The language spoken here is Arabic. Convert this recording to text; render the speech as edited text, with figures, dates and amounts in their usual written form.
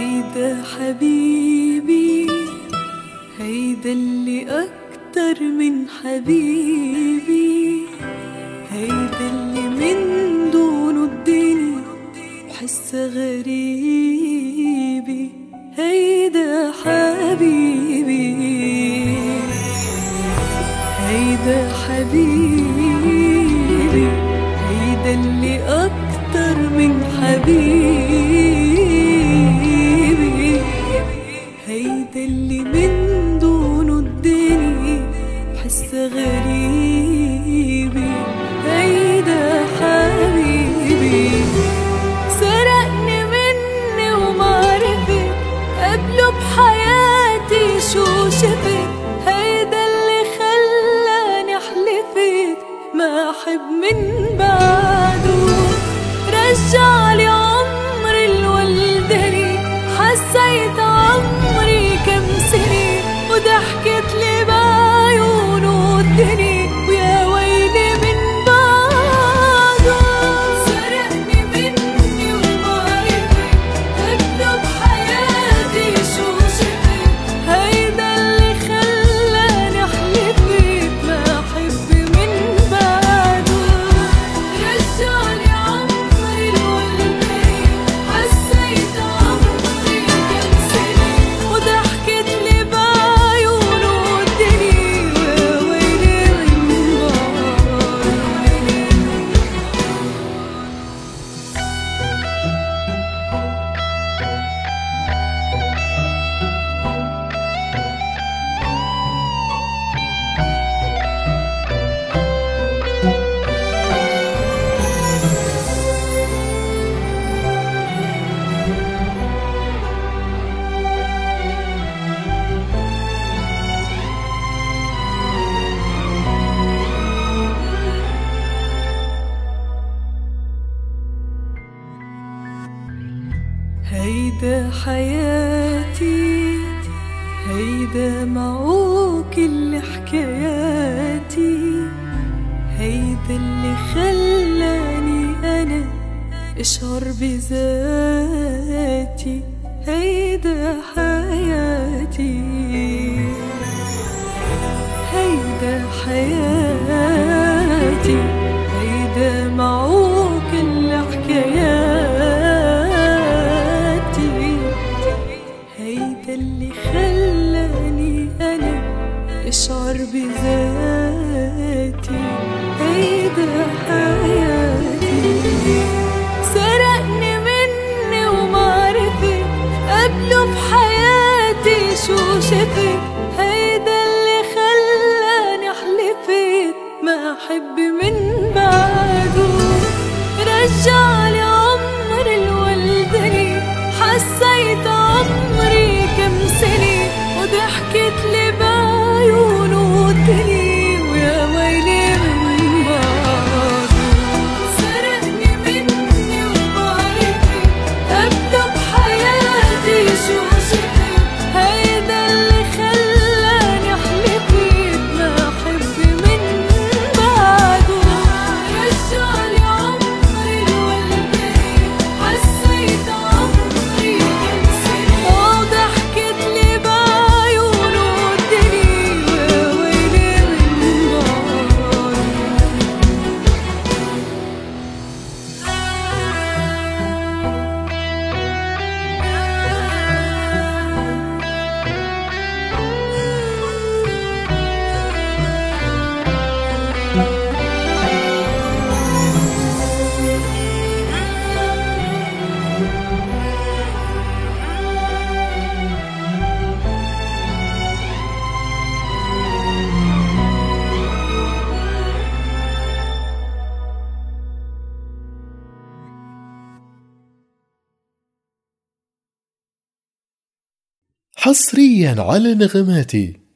هيدا حبيبي، هيدا اللي أكتر من حبيبي، هيدا اللي من دونه الدنيا بحسها غريبي، هيدا حبيبي، هيدا حبيبي، هيدا اللي أكتر من حبيبي، هيدا اللي من دونه الدنيا بحسها غريبي، هيدا حبيبي. سرقني مني ومعرفت قبله بحياتي شو شفت، هيدا اللي خلاني حلفت ما أحب من بعده، رجعلي عمري الولدني، حسيت عمري كم سنة، وضحكت لي بعيونه الدنيا، ويا ويلي من بعده. سرقني مني ومعرفت قبله بحياتي شو شفت، هيدا اللي خلاني حلفت ما أحب من بعده، رجعلي عمري الولدني، حسيت عمري كم سنة، وضحكت لي بعيونه الدنيا، ويا ويلي من بعده. هيدا حياتي، هيدا معه كل حكاياتي، هيدا اللي خلاني أنا أشعر بذاتي، هيدا حياتي، هيدا حياتي، هيدا معه كل حكاياتي، هيدا اللي خلاني أنا أشعر بذاتي، هيدا حياتي. سرقني مني ومعرفت قبله بحياتي شو شفت، هيدا اللي خلاني حلفت ما أحب من بعده، رجعلي عمري الولدني، حسيت عمري كم سنة، وضحكت لي بعيونه الدنيا، ويا ويلي من بعده. سرقني مني ومعرفت قبله بحياتي شو شفت، هيدا اللي خلاني حلفت ما أحب من بعده، رجعلي عمري الولدني، حسيت عمري كم سنة، وضحكت لي بعيونه الدنيا، ويا ويلي من بعده. حصريا على نغماتي.